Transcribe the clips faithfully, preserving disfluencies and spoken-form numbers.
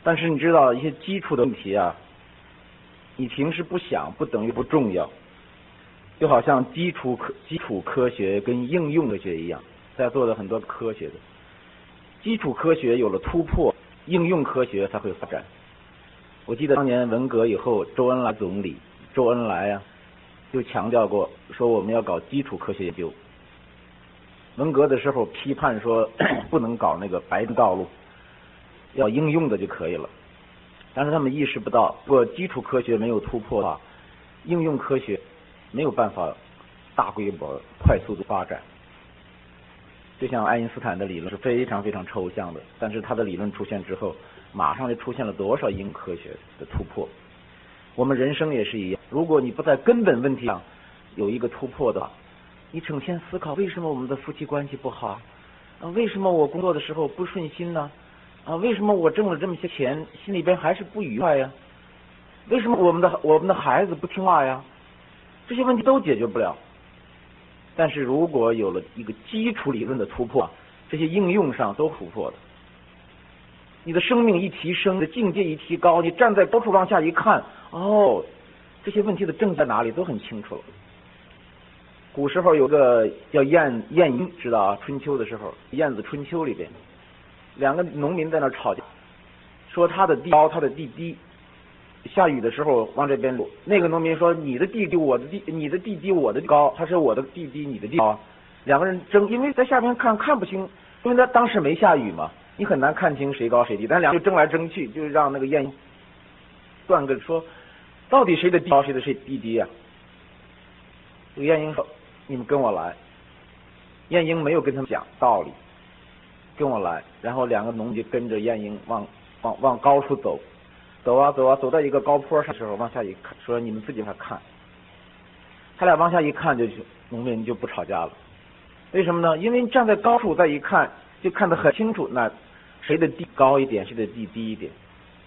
但是你知道一些基础的问题啊，你平时不想不等于不重要，就好像基础科基础科学跟应用科学一样，在做的很多科学的基础科学有了突破，应用科学才会发展。我记得当年文革以后，周恩来总理周恩来啊，就强调过说我们要搞基础科学研究。文革的时候批判说不能搞那个白道路，要应用的就可以了。但是他们意识不到，如果基础科学没有突破的话，应用科学没有办法大规模快速的发展。就像爱因斯坦的理论是非常非常抽象的，但是他的理论出现之后，马上就出现了多少应用科学的突破。我们人生也是一样，如果你不在根本问题上有一个突破的话，你整天思考为什么我们的夫妻关系不好啊？为什么我工作的时候不顺心呢？啊，为什么我挣了这么些钱，心里边还是不愉快呀？为什么我们的我们的孩子不听话呀？这些问题都解决不了。但是如果有了一个基础理论的突破，这些应用上都突破的。你的生命一提升，你的境界一提高，你站在高处往下一看，哦，这些问题的症在哪里都很清楚了。古时候有个叫晏晏婴，知道啊？春秋的时候，晏子春秋里边，两个农民在那吵架，说他的地高，他的地低。下雨的时候往这边流，那个农民说你的地低我的地，你的地低我的地高，他说我的地低你的地高，两个人争，因为在下面看看不清，因为他当时没下雨嘛，你很难看清谁高谁低，但两个就争来争去，就让那个晏婴断个说，到底谁的地高谁的谁地低啊？这个晏婴说你们跟我来，晏婴没有跟他们讲道理，跟我来，然后两个农民就跟着晏婴往往往高处走。走啊走啊，走到一个高坡上的时候，往下一看，说你们自己来看。他俩往下一看，就农民就不吵架了。为什么呢？因为站在高处再一看，就看得很清楚，那谁的地高一点，谁的地低一点。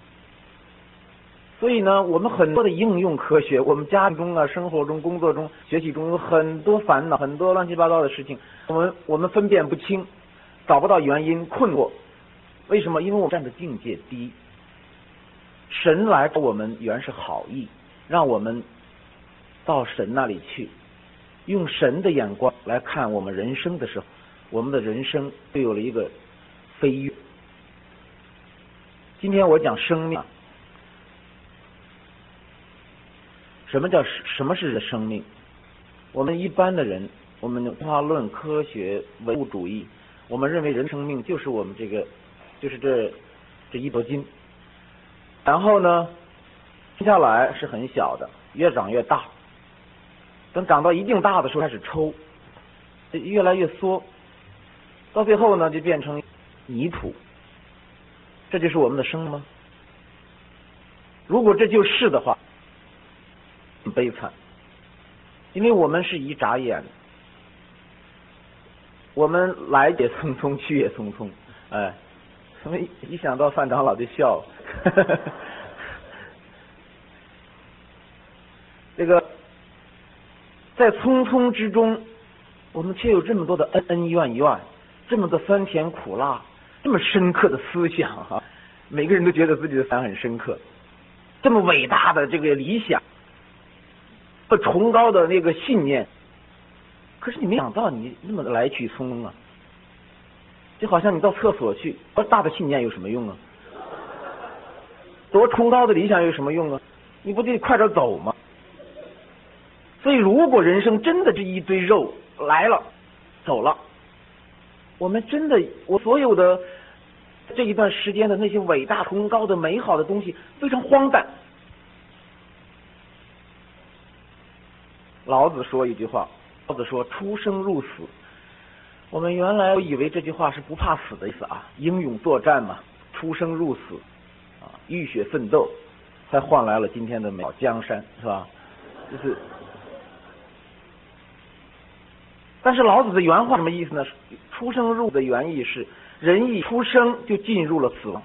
所以呢，我们很多的应用科学，我们家庭中啊、生活中、工作中、学习中有很多烦恼，很多乱七八糟的事情，我们我们分辨不清，找不到原因，困惑。为什么？因为我站的境界低。神来找我们原是好意，让我们到神那里去，用神的眼光来看我们人生的时候，我们的人生就有了一个飞跃。今天我讲生命，什么叫什么是生命？我们一般的人，我们进化论、科学、唯物主义，我们认为人生命就是我们这个，就是这这一头筋。然后呢，生下来是很小的，越长越大，等长到一定大的时候开始抽，越来越缩，到最后呢就变成泥土。这就是我们的生吗？如果这就是的话，很悲惨，因为我们是一眨眼，我们来也匆匆，去也匆匆，哎。怎么一想到范长老就笑了？这个在匆匆之中，我们却有这么多的恩恩怨怨，这么多酸甜苦辣，这么深刻的思想啊！每个人都觉得自己的思想很深刻，这么伟大的这个理想和崇高的那个信念，可是你没想到你那么来去匆匆啊！就好像你到厕所去，多大的信念有什么用啊？多崇高的理想有什么用啊？你不得快点走吗？所以，如果人生真的是一堆肉来了，走了，我们真的，我所有的这一段时间的那些伟大、崇高的、美好的东西，非常荒诞。老子说一句话，老子说：“出生入死。”我们原来以为这句话是不怕死的意思啊，英勇作战嘛，出生入死啊，浴血奋斗，才换来了今天的美好江山，是吧？就是，但是老子的原话什么意思呢？出生入的原意是，人一出生就进入了死亡。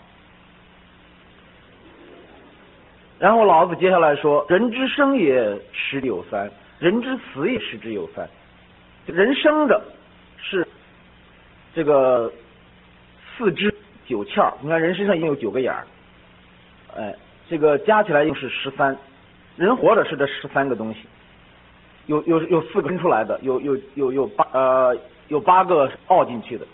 然后老子接下来说：“人之生也，十之有三；人之死也，十之有三。”人生着是这个四肢九窍，你看人身上已经有九个眼儿， 哎，这个加起来又是十三，人活着是这十三个东西，有有有四个分出来的，有有有有八呃有八个凹进去的。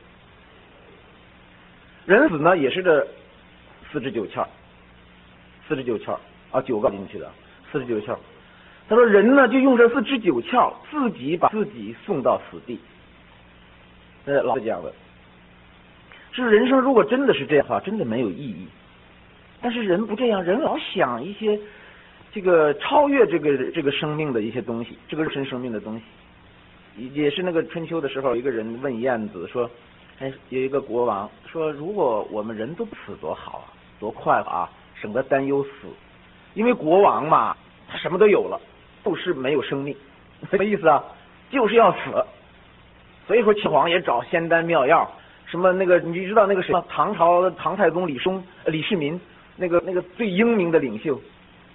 人死呢也是这四十九窍，四十九窍啊，九个进去的，四十九窍。他说人呢就用这四十九窍自己把自己送到死地。呃，老子讲的，是人生如果真的是这样的话，真的没有意义。但是人不这样，人老想一些这个超越这个这个生命的一些东西，这个肉身生命的东西。也是那个春秋的时候，一个人问晏子说：“哎，有一个国王说，如果我们人都不死多好啊，多快活啊，省得担忧死。因为国王嘛，他什么都有了，就是没有生命，什么意思啊？就是要死。所以说秦皇也找仙丹妙药，什么那个你知道那个谁？唐朝唐太宗李松李世民，那个那个最英明的领袖，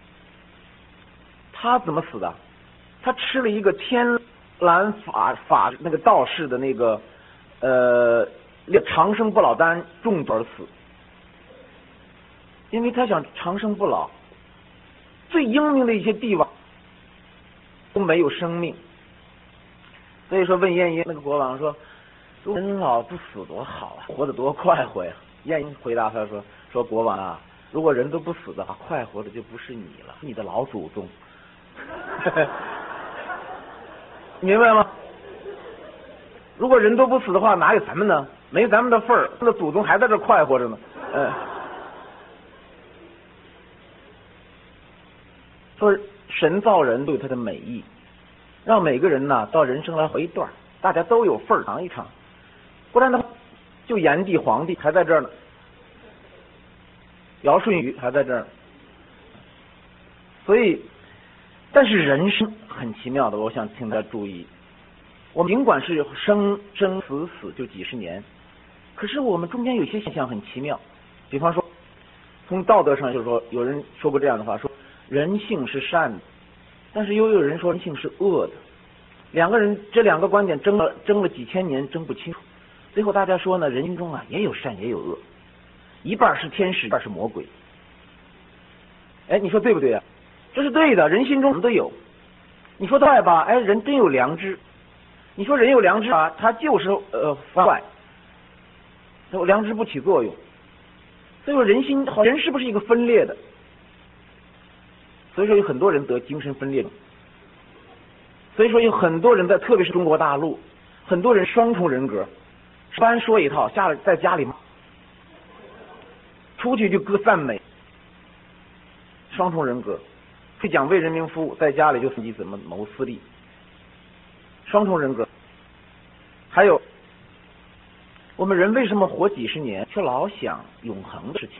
他怎么死的？他吃了一个天蓝法法那个道士的那个呃长生不老丹中毒而死，因为他想长生不老。最英明的一些帝王都没有生命，所以说问晏婴那个国王说：“人老不死多好啊，活得多快活呀！”晏婴回答他说：“说国王啊，如果人都不死的话，快活的就不是你了，你的老祖宗。”明白吗？如果人都不死的话，哪有咱们呢？没咱们的份儿，那祖宗还在这快活着呢。嗯，说神造人都有他的美意，让每个人呢到人生来活一段，大家都有份儿尝一尝，不然的话，就炎帝、黄帝还在这儿呢，尧舜禹还在这儿，所以。但是人生很奇妙的，我想请大家注意，我们尽管是生生死死就几十年，可是我们中间有些现象很奇妙。比方说，从道德上就是说，有人说过这样的话，说人性是善的，但是又有人说人性是恶的。两个人这两个观点争了争了几千年，争不清楚。最后大家说呢，人心中啊也有善也有恶，一半是天使，一半是魔鬼。哎，你说对不对啊？这是对的，人心中什么都有。你说坏吧，哎，人真有良知。你说人有良知啊，他就是呃坏，良知不起作用。所以说人心人是不是一个分裂的？所以说有很多人得精神分裂症。所以说有很多人在，特别是中国大陆，很多人双重人格，上班说一套，下来在家里骂，出去就歌赞美，双重人格。去讲为人民服务，在家里就自己怎么谋私利，双重人格。还有，我们人为什么活几十年，却老想永恒的事情？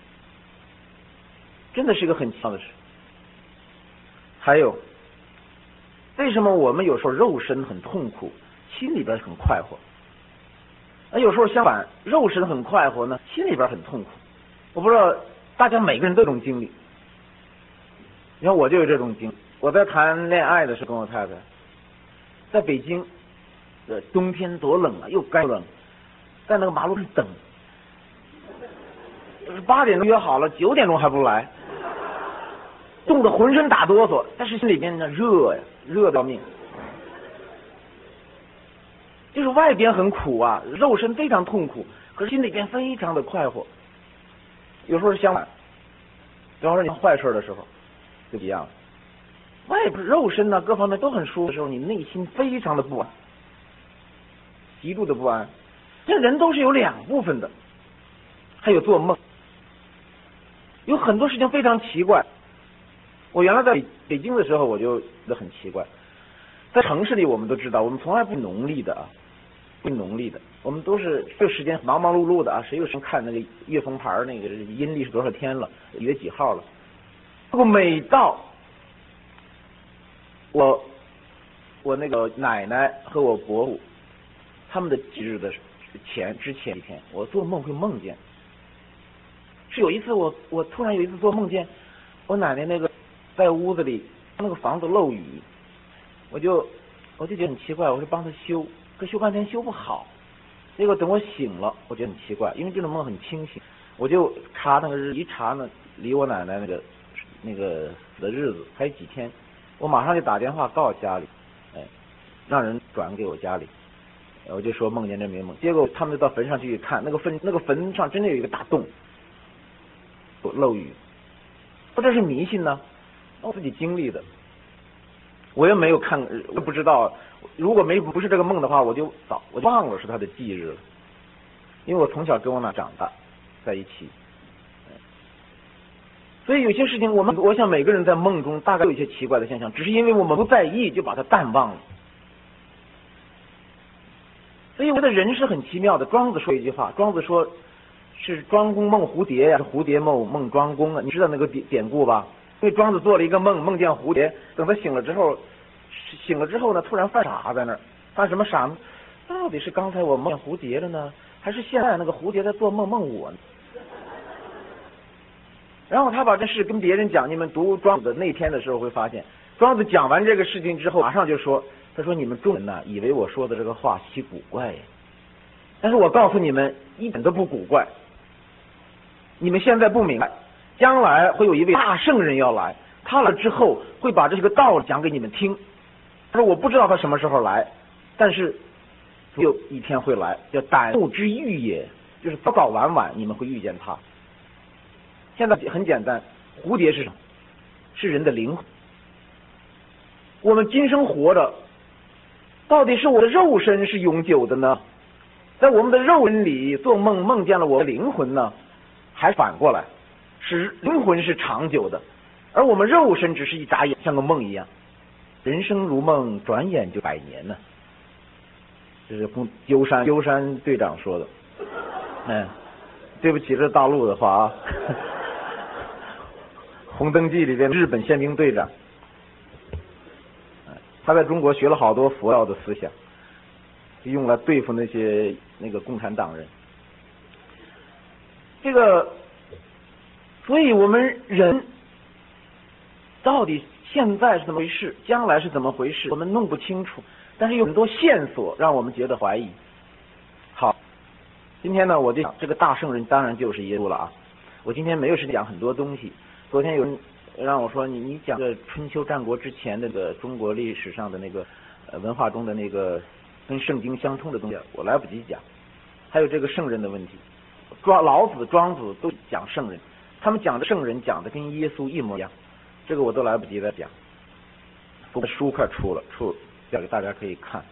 真的是一个很奇妙的事。还有，为什么我们有时候肉身很痛苦，心里边很快活？而有时候相反，肉身很快活呢，心里边很痛苦。我不知道大家每个人都有这种经历。你看我就有这种经历，我在谈恋爱的时候跟我太太，在北京，呃，冬天多冷啊，又干又冷，在那个马路上等，就是八点钟约好了，九点钟还不来，冻得浑身打哆嗦，但是心里边呢热呀，热到命，就是外边很苦啊，肉身非常痛苦，可是心里边非常的快活。有时候是相反，比方说你坏事的时候。就一样，外边肉身呢各方面都很舒服的时候，你内心非常的不安，极度的不安。这人都是有两部分的，还有做梦，有很多事情非常奇怪。我原来在北京的时候，我就觉得很奇怪。在城市里，我们都知道，我们从来不农历的啊，不农历的，我们都是这个时间忙忙碌碌的啊，谁有时间看那个月风牌那个阴历是多少天了，几月几号了？不过每到我我那个奶奶和我伯父他们的忌日的前之前一天，我做梦会梦见，是有一次我我突然有一次做梦见我奶奶那个在屋子里，那个房子漏雨，我就我就觉得很奇怪，我就帮她修，可修半天修不好，结果等我醒了，我觉得很奇怪，因为这种梦很清醒， 我就查那个日，一查呢，离我奶奶那个那个死的日子还有几天，我马上就打电话告家里，哎，让人转给我家里，我就说梦见这没梦，结果他们就到坟上去看，那个坟那个坟上真的有一个大洞，漏雨，不这是迷信呢？我自己经历的，我又没有看，我不知道，如果没不是这个梦的话，我就早我就忘了是他的忌日了，因为我从小跟我妈长大在一起，所以有些事情我们我想每个人在梦中大概有一些奇怪的现象，只是因为我们不在意就把它淡忘了。所以我的人是很奇妙的。庄子说一句话，庄子说是庄公梦蝴蝶呀，是蝴蝶梦梦庄公啊，你知道那个典典故吧？因为庄子做了一个梦，梦见蝴蝶，等他醒了之后，醒了之后呢，突然犯傻在那儿，犯什么傻呢？到底是刚才我梦见蝴蝶了呢，还是现在那个蝴蝶在做梦梦我呢？然后他把这事跟别人讲，你们读庄子的那天的时候会发现，庄子讲完这个事情之后，马上就说，他说你们众人呢，以为我说的这个话奇古怪呀，但是我告诉你们，一点都不古怪。你们现在不明白，将来会有一位大圣人要来，他来之后会把这个道理讲给你们听。他说我不知道他什么时候来，但是有一天会来，叫胆目之遇也，就是早早晚晚你们会遇见他。现在很简单，蝴蝶是什么？是人的灵魂。我们今生活着，到底是我的肉身是永久的呢？在我们的肉身里做梦，梦见了我的灵魂呢？还反过来，是灵魂是长久的，而我们肉身只是一眨眼，像个梦一样。人生如梦，转眼就百年呢。这是鸠山鸠山队长说的。嗯，对不起，这是大陆的话啊。红灯记里边日本宪兵队长，他在中国学了好多佛教的思想，用来对付那些那个共产党人。这个，所以我们人到底现在是怎么回事，将来是怎么回事，我们弄不清楚，但是有很多线索让我们觉得怀疑。好，今天呢，我就讲这个大圣人当然就是耶稣了啊。我今天没有时间讲很多东西。昨天有人让我说你你讲这春秋战国之前那个中国历史上的那个呃文化中的那个跟圣经相通的东西，我来不及讲。还有这个圣人的问题，庄老子、庄子都讲圣人，他们讲的圣人讲的跟耶稣一模一样，这个我都来不及再讲。不过书快出了，出要给大家可以看。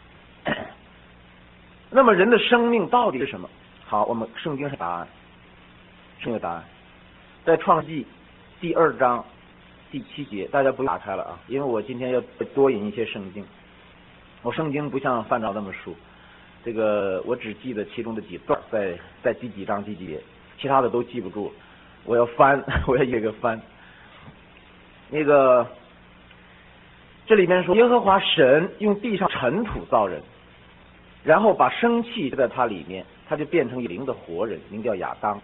那么人的生命到底是什么？好，我们圣经是答案，圣经答案在创世纪第二章第七节，大家不用打开了啊，因为我今天要多引一些圣经。我圣经不像范照那么熟，这个我只记得其中的几段，在在第几章第几节，其他的都记不住，我要翻，我要一个一个翻。那个这里面说，耶和华神用地上尘土造人，然后把生气在他里面，他就变成有灵的活人，名叫亚当。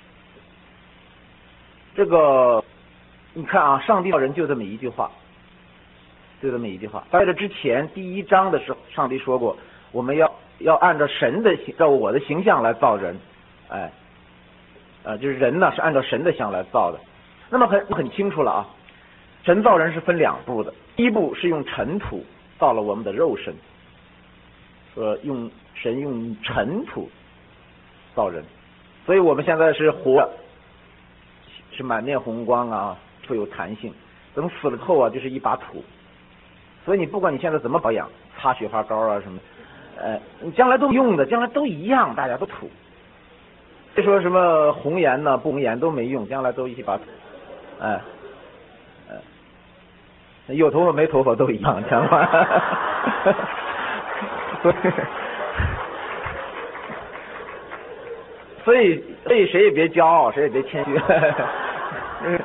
这个你看啊，上帝造人就这么一句话，就这么一句话。在这之前第一章的时候，上帝说过，我们要要按照神的照我的形象来造人，哎，呃，就是人呢是按照神的像来造的。那么很很清楚了啊，神造人是分两步的，第一步是用尘土造了我们的肉身，说用神用尘土造人，所以我们现在是活。是满面红光啊，富有弹性。等死了后啊，就是一把土。所以你不管你现在怎么保养，擦雪花膏啊什么，呃，你将来都用的，将来都一样，大家都土。别说什么红颜呢，不红颜都没用，将来都一把土。哎，呃，有头发没头发都一样，讲话。所以，所以，所以谁也别骄傲，谁也别谦虚。嗯，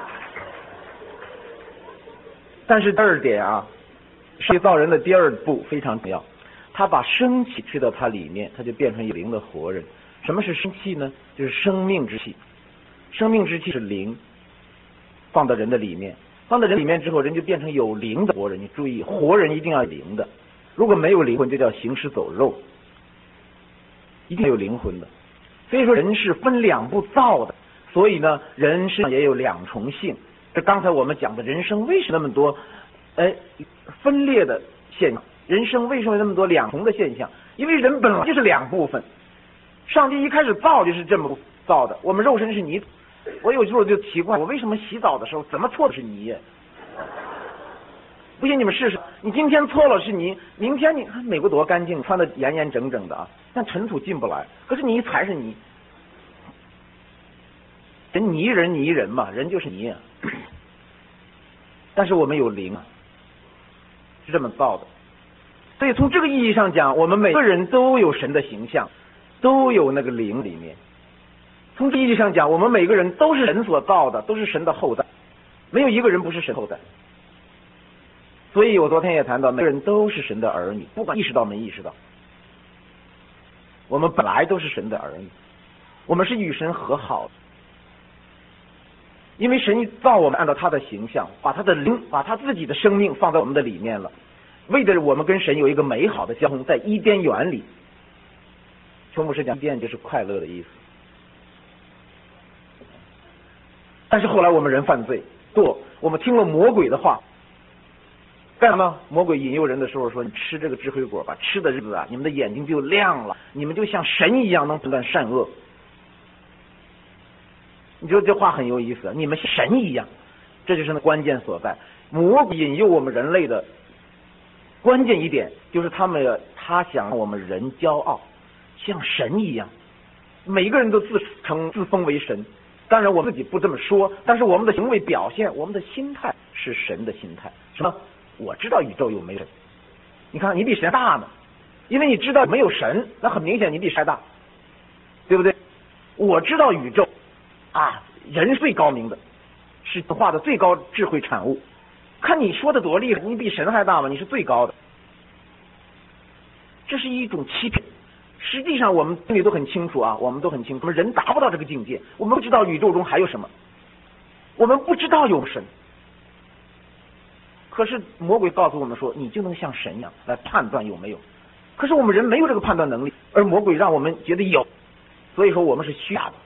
但是第二点啊，是造人的第二步非常重要，他把生气吹到他里面，他就变成有灵的活人。什么是生气呢？就是生命之气。生命之气是灵，放到人的里面，放到人里面之后，人就变成有灵的活人。你注意，活人一定要有灵的，如果没有灵魂，就叫行尸走肉，一定有灵魂的。 所以说人是分两步造的，所以呢，人身上也有两重性。这刚才我们讲的人生为什么那么多，哎，分裂的现象？人生为什么有那么多两重的现象？因为人本来就是两部分。上帝一开始造就是这么造的，我们肉身是泥。我有时候就奇怪，我为什么洗澡的时候怎么搓的是泥？不信你们试试，你今天搓了是泥，明天你看美国多干净，穿的严严整整的啊，但尘土进不来。可是你一踩是泥，人泥人泥人嘛，人就是泥啊。但是我们有灵啊，是这么造的。所以从这个意义上讲，我们每个人都有神的形象，都有那个灵里面。从这个意义上讲，我们每个人都是神所造的，都是神的后代，没有一个人不是神后代。所以我昨天也谈到，每个人都是神的儿女，不管意识到没意识到，我们本来都是神的儿女，我们是与神和好的。因为神造我们按照他的形象，把他的灵，把他自己的生命放在我们的里面了，为的我们跟神有一个美好的交通，在伊甸园里。邱牧师讲伊甸就是快乐的意思。但是后来我们人犯罪堕，我们听了魔鬼的话，干什么？魔鬼引诱人的时候说：“你吃这个智慧果吧，吃的日子啊，你们的眼睛就亮了，你们就像神一样能判断善恶。”你觉得这话很有意思，你们像神一样，这就是那关键所在。魔鬼引诱我们人类的关键一点就是他们他想让我们人骄傲，像神一样，每一个人都自称自封为神。当然我们自己不这么说，但是我们的行为表现，我们的心态是神的心态。什么？我知道宇宙有没有神，你看你比神大呢，因为你知道没有神，那很明显你比神大，对不对？我知道宇宙啊，人是最高明的，是画的最高智慧产物。看你说的多厉害，你比神还大吗？你是最高的，这是一种欺骗。实际上我们心里都很清楚啊，我们都很清楚，我们人达不到这个境界，我们不知道宇宙中还有什么，我们不知道有神。可是魔鬼告诉我们说，你就能像神一样来判断有没有。可是我们人没有这个判断能力，而魔鬼让我们觉得有，所以说我们是虚假的。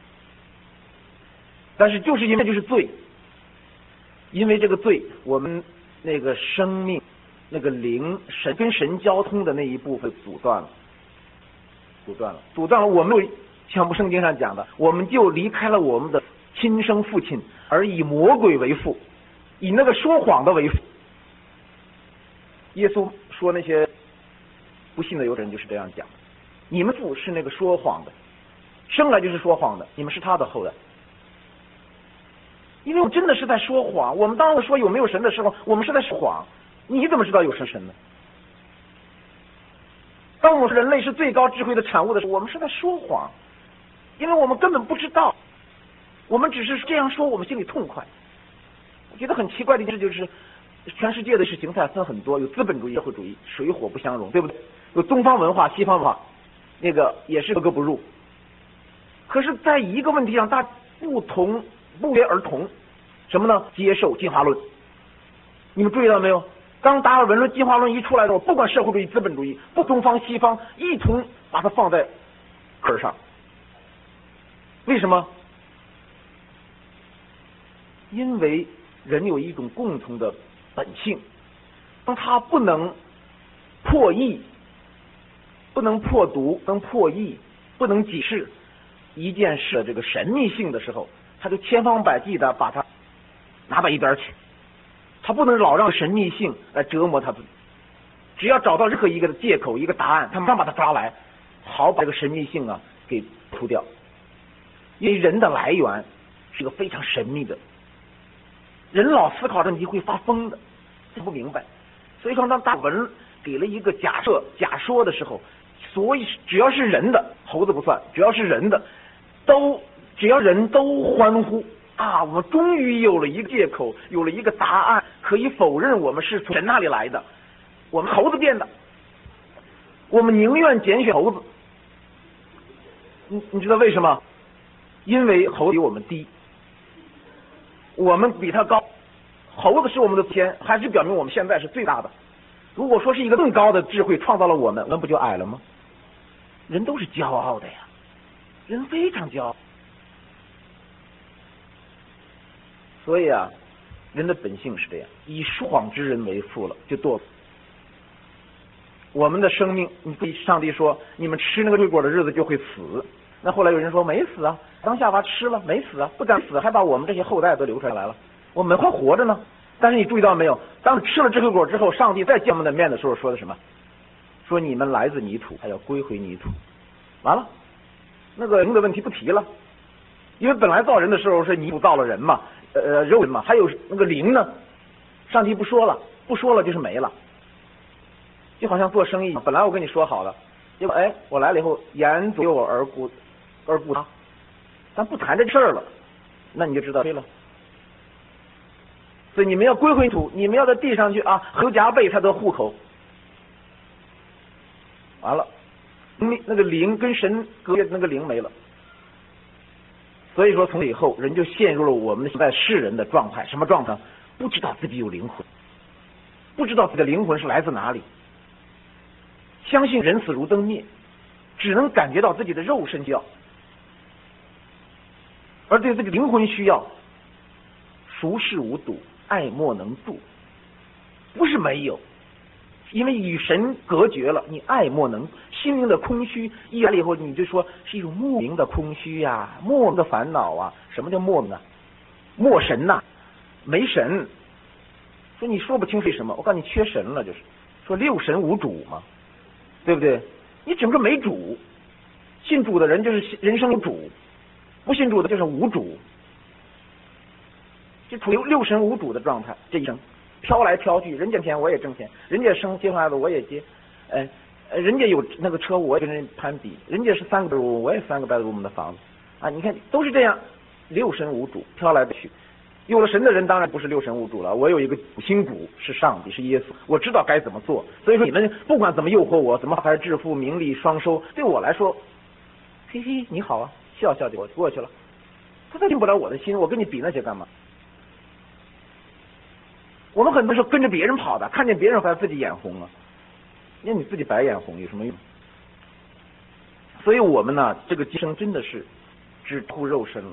但是就是因为就是罪，因为这个罪，我们那个生命、那个灵、神跟神交通的那一部分阻断了，阻断了，阻断了。我们像圣经上讲的，我们就离开了我们的亲生父亲，而以魔鬼为父，以那个说谎的为父。耶稣说那些不信的犹太人就是这样讲：你们父是那个说谎的，生来就是说谎的，你们是他的后代。因为我真的是在说谎，我们当我说有没有神的时候，我们是在说谎。你怎么知道有神神呢？当我们人类是最高智慧的产物的时候，我们是在说谎，因为我们根本不知道，我们只是这样说，我们心里痛快。我觉得很奇怪的一件事就是，全世界的意识形态分很多，有资本主义、社会主义，水火不相容，对不对？有东方文化、西方文化，那个也是格格不入。可是，在一个问题上，大不同。不约而同，什么呢？接受进化论。你们注意到没有？当达尔文论进化论一出来的时候，不管社会主义、资本主义，不东方西方，一同把它放在根上。为什么？因为人有一种共同的本性，当他不能破译、不能破读、不能破译、不能解释一件事的这个神秘性的时候，他就千方百计的把它拿到一边去，他不能老让神秘性来折磨他自己。只要找到任何一个借口、一个答案，他马上把它抓来，好把这个神秘性啊给除掉。因为人的来源是一个非常神秘的，人老思考问题会发疯的，不明白。所以说，当达尔文给了一个假设、假说的时候，所以只要是人的，猴子不算，只要是人的，都。只要人都欢呼啊，我们终于有了一个借口，有了一个答案，可以否认我们是从神那里来的，我们猴子变的，我们宁愿拣选猴子。你你知道为什么？因为猴子比我们低，我们比他高。猴子是我们的祖先，还是表明我们现在是最大的。如果说是一个更高的智慧创造了我们，我们不就矮了吗？人都是骄傲的呀。 人非常骄傲。所以啊，人的本性是这样，以说谎之人为父了，就堕。我们的生命，你上帝说你们吃那个水果的日子就会死，那后来有人说没死啊，当夏娃吃了没死啊，不但死，还把我们这些后代都流传下来了，我们还活着呢。但是你注意到没有，当吃了这个果之后，上帝再见我们的面的时候说的什么？说你们来自泥土，还要归回泥土。完了，那个灵的问题不提了，因为本来造人的时候是泥土造了人嘛，呃，肉人嘛，还有那个灵呢，上帝不说了，不说了就是没了。就好像做生意，本来我跟你说好了，结果哎，我来了以后，言左右而不而不他，咱不谈这事儿了，那你就知道对了。所以你们要归回土，你们要在地上去啊，合夹背才得户口。完了，那那个灵跟神隔绝，那个灵没了。所以说，从此以后，人就陷入了我们现在世人的状态，什么状态？不知道自己有灵魂，不知道自己的灵魂是来自哪里。相信人死如灯灭，只能感觉到自己的肉身需要，而对自己灵魂需要，孰事无睹，爱莫能助。不是没有，因为与神隔绝了，你爱莫能，心灵的空虚一来了以后，你就说是一种莫名的空虚呀、啊，莫名的烦恼啊。什么叫莫名啊？莫神呐、啊，没神。说你说不清为什么，我告诉你缺神了，就是说六神无主嘛。对不对？你整个没主，信主的人就是人生有主，不信主的就是无主，就处于六神无主的状态。这一生飘来飘去，人家挣钱我也挣钱，人家生结婚孩子我也结，哎，人家有那个车我也跟人攀比，人家是三个 bedroom 我也三个 bedroom 的房子啊，你看都是这样，六神无主，飘来飘去。有了神的人当然不是六神无主了，我有一个主心骨是上帝，是耶稣，我知道该怎么做。所以说你们不管怎么诱惑我，怎么才致富名利双收，对我来说，嘿嘿你好啊，笑笑就过去了。他再进不了我的心，我跟你比那些干嘛？我们很多时候跟着别人跑的，看见别人还自己眼红啊，因为你自己白眼红有什么用？所以我们呢，这个今生真的是只图肉身了。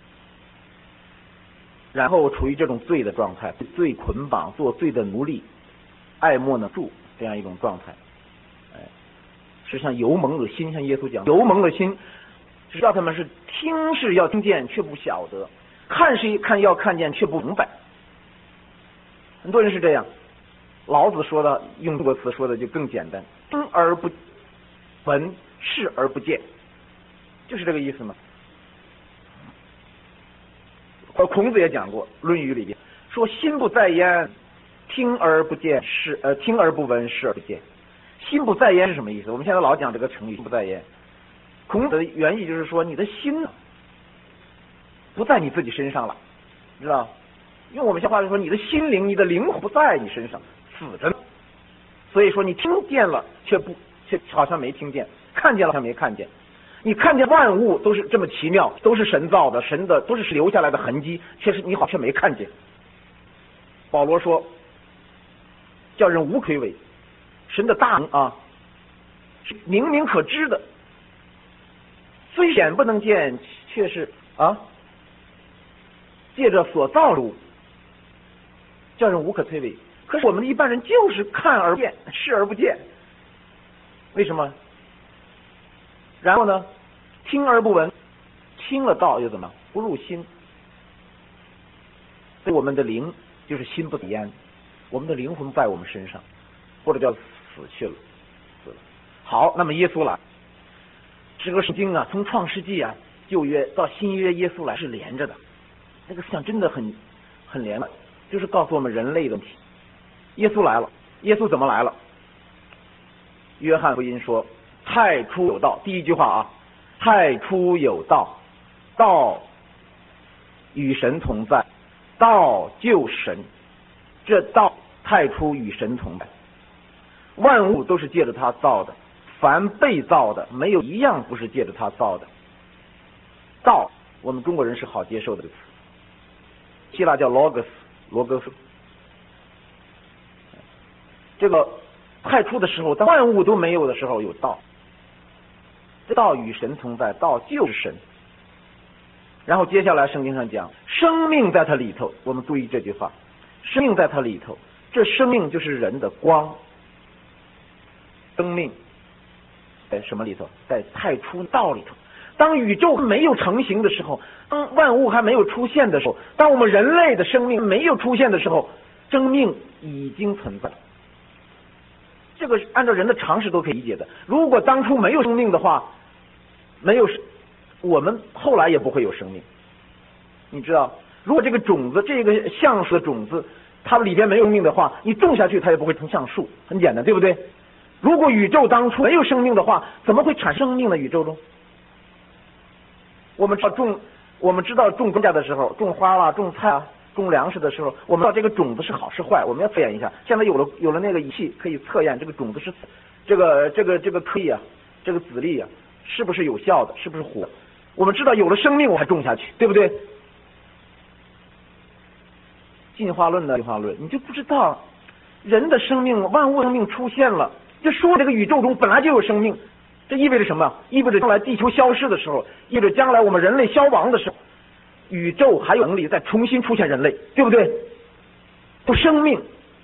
然后处于这种罪的状态，罪捆绑，做罪的奴隶，爱莫能助这样一种状态。哎，是像油蒙的心，像耶稣讲，油蒙的心，只要他们是听是要听见，却不晓得；看是看要看见，却不明白。很多人是这样。老子说的用这个词说的就更简单，听而不闻，视而不见，就是这个意思嘛。而孔子也讲过，《论语》里边说：“心不在焉，听而不见，视呃听而不闻，视而不见。”心不在焉是什么意思？我们现在老讲这个成语“心不在焉”。孔子的原意就是说，你的心不在你自己身上了，知道？用我们现话就说，你的心灵、你的灵魂不在你身上，死着呢。所以说，你听见了，却不却好像没听见；看见了，好像没看见。你看见万物都是这么奇妙，都是神造的，神的都是留下来的痕迹，却是你好却没看见。保罗说，叫人无可为，神的大能啊，是明明可知的，虽眼不能见，却是啊，借着所造的物，叫人无可推诿。可是我们一般人就是看而不见，视而不见，为什么？然后呢，听而不闻，听了道又怎么不入心？所以我们的灵就是心不在焉，我们的灵魂在我们身上，或者叫死去了，死了。好，那么耶稣来，这个圣经啊，从创世纪啊旧约到新约，耶稣来是连着的，那个思想真的很很连贯，就是告诉我们人类的问题。耶稣来了，耶稣怎么来了？约翰福音说，太初有道，第一句话啊，太初有道，道与神同在，道就神，这道太初与神同在，万物都是借着他造的，凡被造的没有一样不是借着他造的。道我们中国人是好接受的这个词，希腊叫 logos， 罗格斯。这个太初的时候，当万物都没有的时候有道， 道与神同在，道就是神。然后接下来圣经上讲，生命在它里头，我们注意这句话，生命在它里头，这生命就是人的光。生命在什么里头？在太初道里头。当宇宙没有成型的时候，当万物还没有出现的时候，当我们人类的生命没有出现的时候，生命已经存在。这个按照人的常识都可以理解的。如果当初没有生命的话，没有我们后来也不会有生命。你知道，如果这个种子，这个橡树的种子，它里边没有生命的话，你种下去它也不会成橡树，很简单，对不对？如果宇宙当初没有生命的话，怎么会产生生命呢？宇宙中，我们知道种，我们知道种庄稼的时候，种花啦、种菜啊、种粮食的时候，我们知道这个种子是好是坏，我们要测验一下。现在有了有了那个仪器可以测验这个种子是这个这个这个颗粒啊，这个籽粒啊，是不是有效的，是不是活的？我们知道有了生命我才种下去，对不对？进化论的进化论，你就不知道人的生命、万物生命出现了，就说这个宇宙中本来就有生命，这意味着什么？意味着将来地球消失的时候，意味着将来我们人类消亡的时候，宇宙还有能力再重新出现人类，对不对？有生命，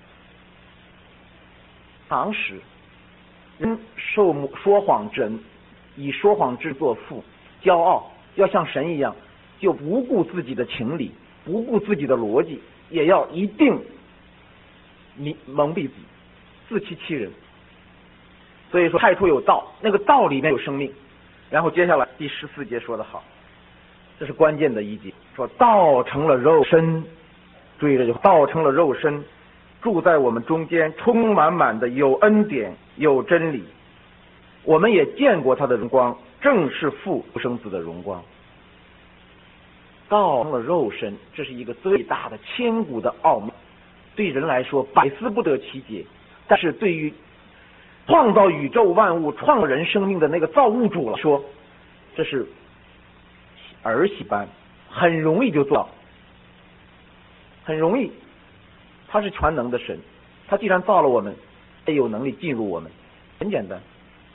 常识，人受说谎之人，以说谎之作父，骄傲，要像神一样，就不顾自己的情理，不顾自己的逻辑，也要一定蒙蔽自己，自欺欺人。所以说太初有道，那个道里面有生命。然后接下来第十四节说得好，这是关键的一节，说道成了肉身，注意这句话，道成了肉身，住在我们中间，充满满的有恩典有真理。我们也见过他的荣光，正是父独生子的荣光。道成了肉身，这是一个最大的千古的奥妙，对人来说百思不得其解，但是对于创造宇宙万物、创造人生命的那个造物主来说，这是儿戏般，很容易就做到，很容易。他是全能的神，他既然造了我们，也有能力进入我们，很简单。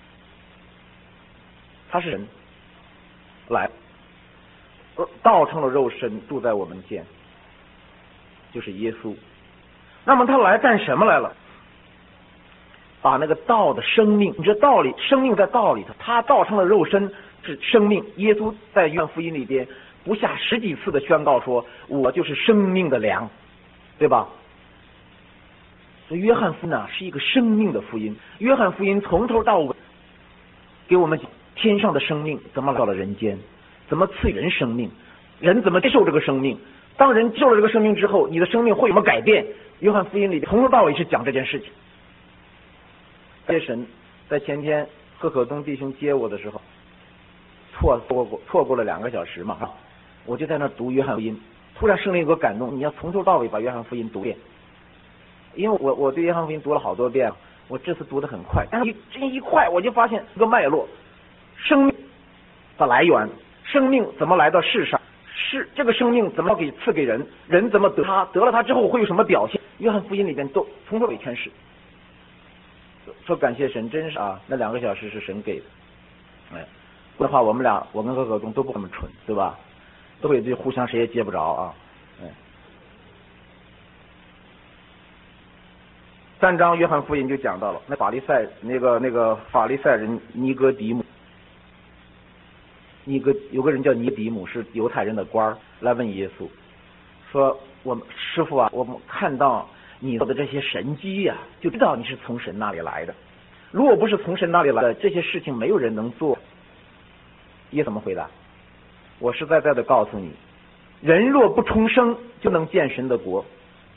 他是神，来，道成了肉身，住在我们间，就是耶稣。那么他来干什么来了？把那个道的生命，你这道理，生命在道里头，他道成了肉身是生命。耶稣在约翰福音里边不下十几次的宣告说，我就是生命的粮，对吧？所以约翰福音呢是一个生命的福音。约翰福音从头到尾给我们讲天上的生命怎么来到了人间，怎么赐予人生命，人怎么接受这个生命，当人接受了这个生命之后，你的生命会有什么改变？约翰福音里从头到尾是讲这件事情。谢神在前天贺可东弟兄接我的时候，错过错过了两个小时嘛，我就在那读约翰福音，突然圣灵有个感动，你要从头到尾把约翰福音读遍。因为我我对约翰福音读了好多遍，我这次读得很快，但是这一快我就发现一个脉络，生命的来源，生命怎么来到世上，是这个生命怎么给赐给人，人怎么得他，得了他之后会有什么表现，约翰福音里边都从头尾全是。说感谢神，真是啊，那两个小时是神给的。哎，不然的话我们俩，我跟何可东都不那么蠢，对吧？都会就互相谁也接不着啊。哎，三章约翰福音就讲到了，那法利赛那个那个法利赛人尼哥底母，尼哥有个人叫尼底母，是犹太人的官儿，来问耶稣，说我们师傅啊，我们看到你做的这些神迹呀、啊，就知道你是从神那里来的。如果不是从神那里来的，这些事情没有人能做。耶稣怎么回答？我实在在的告诉你，人若不重生，就能见神的国。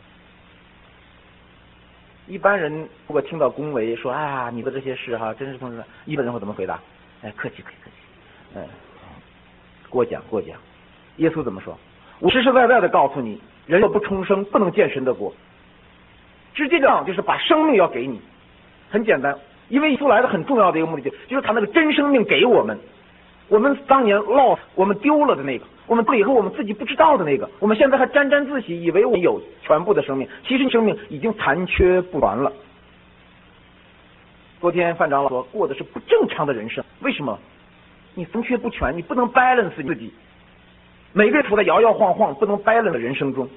一般人如果听到恭维说啊，你的这些事哈、啊，真是从神，一般人会怎么回答？哎，客气客气客气，嗯，过奖过奖。耶稣怎么说？我实实在在的告诉你，人若不重生，不能见神的国。直接讲就是把生命要给你，很简单，因为耶稣来的很重要的一个目的就是他那个真生命给我们，我们当年落我们丢了的那个，我们以后我们自己不知道的那个，我们现在还沾沾自喜，以为我们有全部的生命，其实生命已经残缺不全了。昨天范长老说过的是不正常的人生，为什么？ 你分缺不全，你不能 balance 你自己。每个人处在摇摇晃晃、不能 balance 的人生中。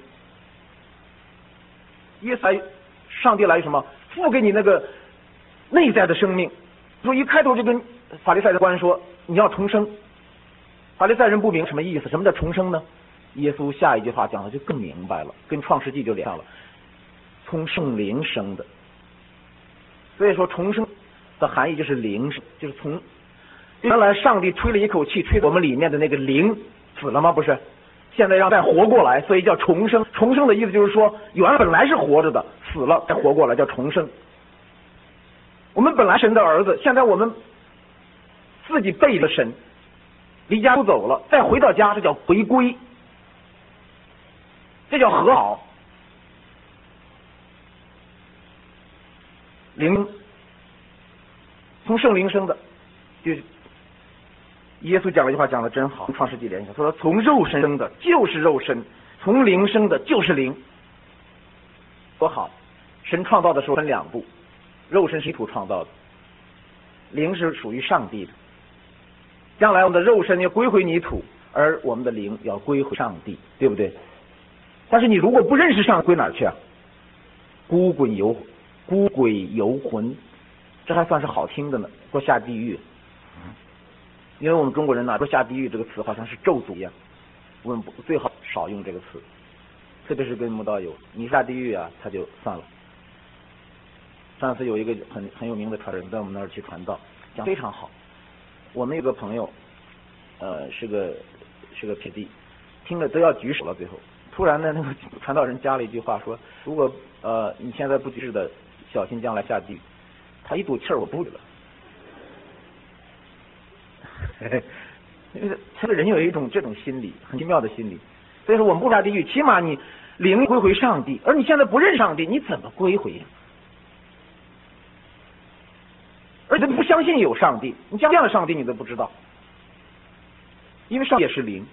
耶稣来，上帝来什么？付给你那个内在的生命。所以一开头就跟法利赛人官说你要重生。法利赛人不明什么意思，什么叫重生呢？耶稣下一句话讲的就更明白了，跟创世纪就连上了，从圣灵生的。所以说重生的含义就是灵，就是从原来上帝吹了一口气，吹我们里面的那个灵死了吗？不是，现在让再活过来，所以叫重生。重生的意思就是说，原来本来是活着的，死了再活过来，叫重生。我们本来神的儿子，现在我们自己背了神，离家出走了，再回到家，这叫回归，这叫和好。灵从圣灵生的，就是耶稣讲了一句话，讲的真好，创世纪连一下，他说从肉身生的就是肉身，从灵生的就是灵。多好！神创造的时候分两步，肉身是泥土创造的，灵是属于上帝的。将来我们的肉身要归回泥土，而我们的灵要归回上帝，对不对？但是你如果不认识上帝，归哪儿去啊？孤鬼游孤鬼游魂，这还算是好听的呢，说下地狱。因为我们中国人呢，说下地狱这个词好像是咒诅一样，我们最好少用这个词，特别是跟慕道友，你下地狱啊，他就算了。上次有一个很很有名的传人在我们那儿去传道，讲非常好。我们有个朋友，呃，是个是个 P D， 听了都要举手了。最后，突然呢，那个传道人加了一句话说：“如果呃你现在不举事的，小心将来下地狱。”他一赌气儿，我不了。这个人有一种这种心理，很奇妙的心理。所以说，我们不下地狱，起码你灵归回上帝，而你现在不认上帝，你怎么归回呀？而且不相信有上帝，你相信了上帝，你都不知道，因为上帝也是灵。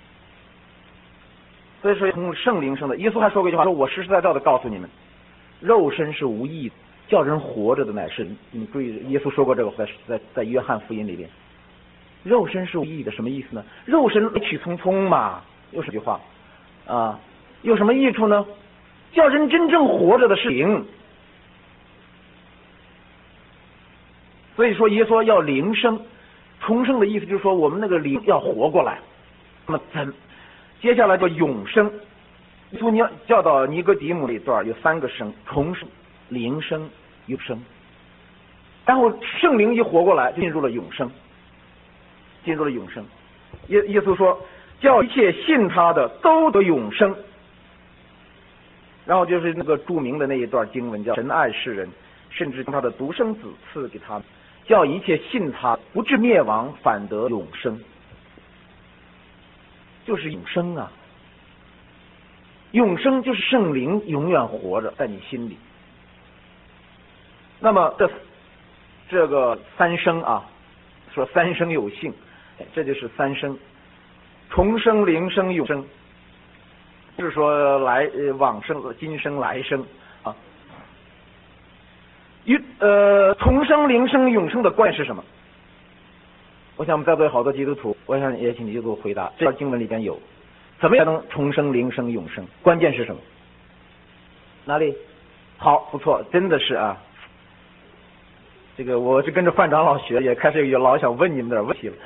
所以说，从圣灵生的。耶稣还说过一句话，说我实实在在的告诉你们，肉身是无益的，叫人活着的乃是。你注意，耶稣说过这个，在在在约翰福音里边，肉身是无益的，什么意思呢？肉身来去匆匆嘛，又是句话啊，有什么益处呢？叫人真正活着的是灵。所以说，耶稣要灵生，重生的意思就是说，我们那个灵要活过来。那么怎？接下来叫永生。耶稣你要教导尼哥底母那一段有三个生：重生、灵生、永生。然后圣灵一活过来，就进入了永生，进入了永生。耶耶稣说，叫一切信他的都得永生。然后就是那个著名的那一段经文，叫神爱世人，甚至将他的独生子赐给他们，叫一切信他不至灭亡，反得永生。就是永生啊！永生就是圣灵永远活着在你心里。那么这这个三生啊，说三生有幸，这就是三生：重生、灵生、永生。就是说来呃往生、今生、来生啊。与呃重生、灵生、永生的关系是什么？我想我们在座有好多基督徒，我想也请你就给我回答。这段经文里边有，怎么才能重生、灵生、永生？关键是什么？哪里？好，不错，真的是啊。这个我是跟着范长老学，也开始有老想问你们点问题了。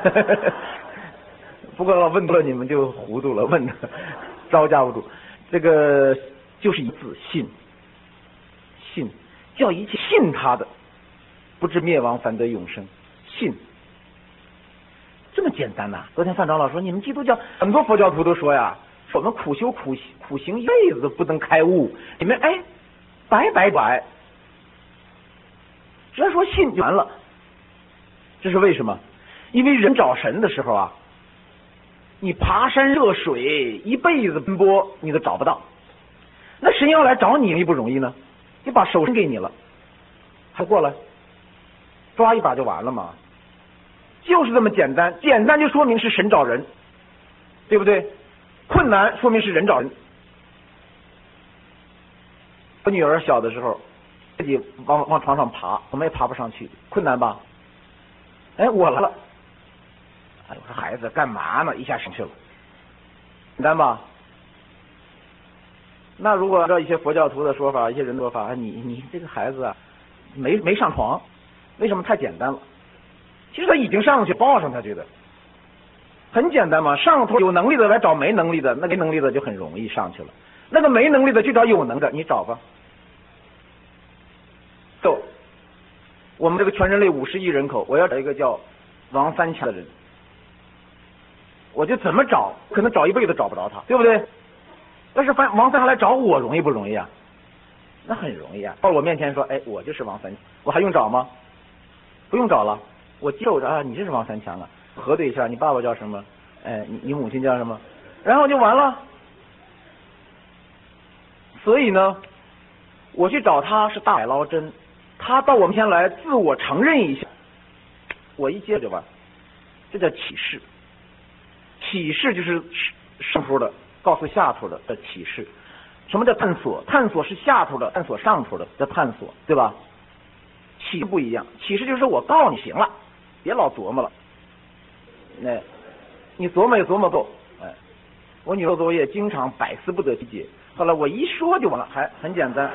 不过问多了你们就糊涂了，问的招架不住。这个就是一字信，信叫一切信他的，不至灭亡，反得永生。信。这么简单呐、啊！昨天范长老说，你们基督教很多佛教徒都说呀，我们苦修苦苦行一辈子不能开悟，你们哎，白白白，只要说信就完了。这是为什么？因为人找神的时候啊，你爬山涉水，一辈子奔波，你都找不到。那神要来找你，容易不容易呢？你把手伸给你了，还过来抓一把就完了嘛。就是这么简单，简单就说明是神找人，对不对？困难说明是人找人。我女儿小的时候，自己往往床上爬，怎么也爬不上去，困难吧？哎，我来了， 哎，我说孩子干嘛呢？一下上去了，简单吧？那如果按照一些佛教徒的说法，一些人的说法，你你这个孩子啊，没没上床，为什么？太简单了。其实他已经上去，抱上他觉得很简单嘛。上头有能力的来找没能力的，那没能力的就很容易上去了。那个没能力的去找有能的，你找吧。就我们这个全人类五十亿人口，我要找一个叫王三强的人，我就怎么找，可能找一辈子找不着他，对不对？但是王三强来找我容易不容易啊？那很容易啊！到我面前说，哎，我就是王三强，我还用找吗？不用找了，我接受着啊，你这是王三强啊，核对一下，你爸爸叫什么？哎，你你母亲叫什么？然后就完了。所以呢，我去找他是大海捞针，他到我面前来自我承认一下，我一接就完，这叫启示。启示就是上头的告诉下头的的启示。什么叫探索？探索是下头的，探索上头的叫探索，对吧？启示不一样，启示就是我告诉你行了，别老琢磨了。哎，你琢磨也琢磨不。哎，我女儿做作业经常百思不得其解，后来我一说就完了，还很简单。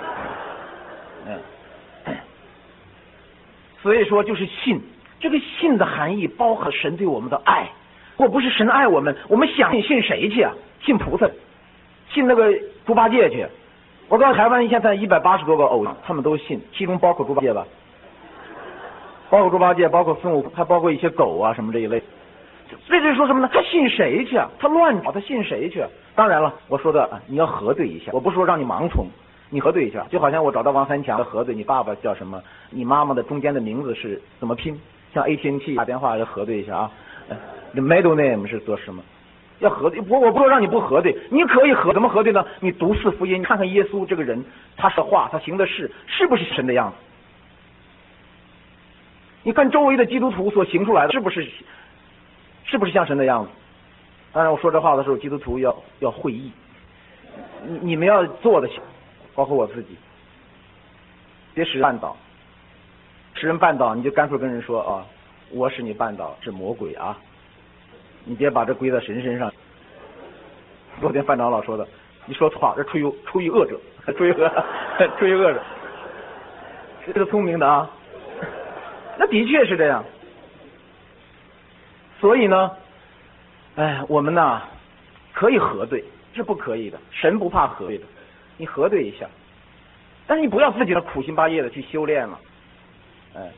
哎，所以说就是信，这个信的含义包含神对我们的爱。如果不是神爱我们，我们想信信谁去啊？信菩萨，信那个猪八戒去。我告诉台湾现在一百八十多个偶像，他们都信，其中包括猪八戒吧，包括猪八戒，包括孙悟空，还包括一些狗啊什么这一类。这就是说什么呢？他信谁去啊？他乱找，他信谁去啊？当然了，我说的啊，你要核对一下，我不是说让你盲从，你核对一下。就好像我找到王三强，核对你爸爸叫什么，你妈妈的中间的名字是怎么拼，像 A T and T 打电话要核对一下啊。The middle name 是做什么？要核对，我我不说让你不核对，你可以核，怎么核对呢？你读四福音，看看耶稣这个人，他说话，他行的事，是不是神的样子？你看周围的基督徒所行出来的，是不是是不是像神的样子？当然，我说这话的时候，基督徒要要会意，你你们要做的，包括我自己，别使人绊倒，使人绊倒，你就干脆跟人说啊，我使你绊倒是魔鬼啊。你别把这归在神身上。昨天范长老说的，你说错话，这出于出于恶者，出于恶，出于恶者，这个聪明的啊。那的确是这样。所以呢，哎，我们呢可以核对，是不可以的。神不怕核对的，你核对一下，但是你不要自己的苦心巴业的去修炼了，哎，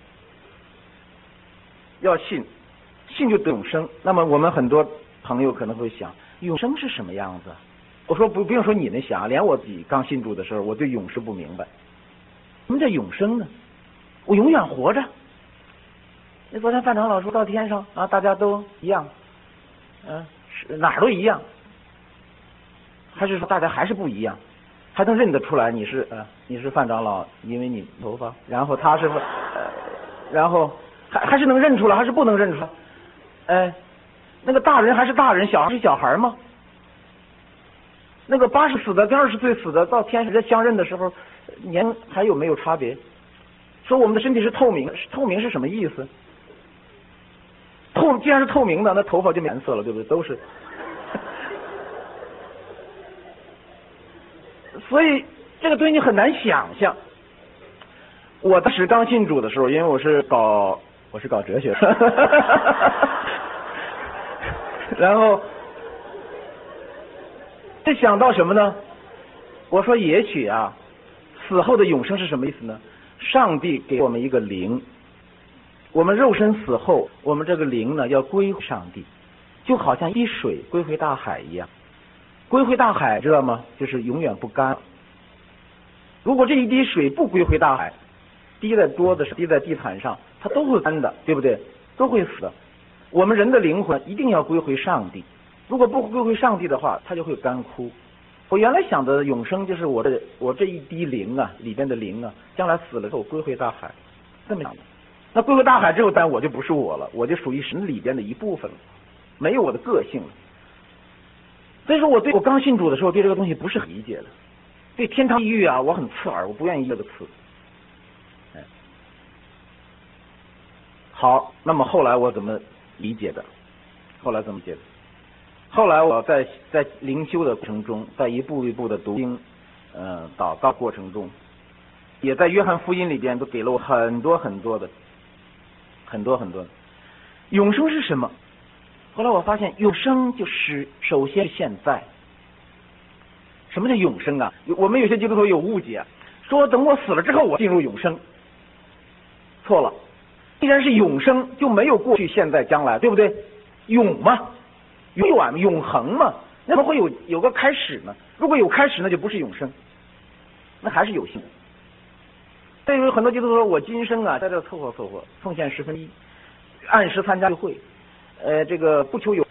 要信。信就得永生。那么我们很多朋友可能会想，永生是什么样子？我说不不用说你们想，连我自己刚信主的时候，我对永生不明白。什么叫永生呢？我永远活着。那昨天范长老说到天上啊，大家都一样，嗯、啊，是哪儿都一样，还是说大家还是不一样？还能认得出来你是呃你是范长老，因为你头发，然后他是呃，然后还还是能认出来，还是不能认出来？哎，那个大人还是大人，小孩是小孩吗？那个八十死的跟二十岁死的到天上相认的时候，年还有没有差别？说我们的身体是透明，透明是什么意思？透既然是透明的，那头发就没颜色了，对不对？都是。所以这个东西你很难想象。我当时刚信主的时候，因为我是搞我是搞哲学的。然后就想到什么呢？我说也许啊，死后的永生是什么意思呢？上帝给我们一个灵，我们肉身死后，我们这个灵呢要归回上帝，就好像一滴水归回大海一样。归回大海知道吗？就是永远不干。如果这一滴水不归回大海，滴在桌子上，滴在地毯上，它都会干的，对不对？都会死的。我们人的灵魂一定要归回上帝，如果不归回上帝的话，它就会干枯。我原来想的永生就是我这我这一滴灵啊，里边的灵啊，将来死了之后归回大海，这么想的。那归回大海之后，但我就不是我了，我就属于神里边的一部分了，没有我的个性了。所以说我对我刚信主的时候，对这个东西不是很理解的，对天堂地狱啊，我很刺耳，我不愿意这个词。哎，好，那么后来我怎么理解的？ 后来这么解释。后来我在在灵修的过程中，在一步一步的读经、呃祷告过程中，也在约翰福音里边都给了我很多很多的、很多很多的。永生是什么？后来我发现，永生就是首先是现在。什么叫永生啊？我们有些基督徒有误解，说等我死了之后我进入永生。错了，既然是永生，就没有过去、现在、将来，对不对？永嘛，永远、永恒嘛，那么会有有个开始呢？如果有开始，那就不是永生，那还是有性。所以有很多基督徒说，我今生啊在这凑合凑合，奉献十分一，按时参加聚会，呃，这个不求有。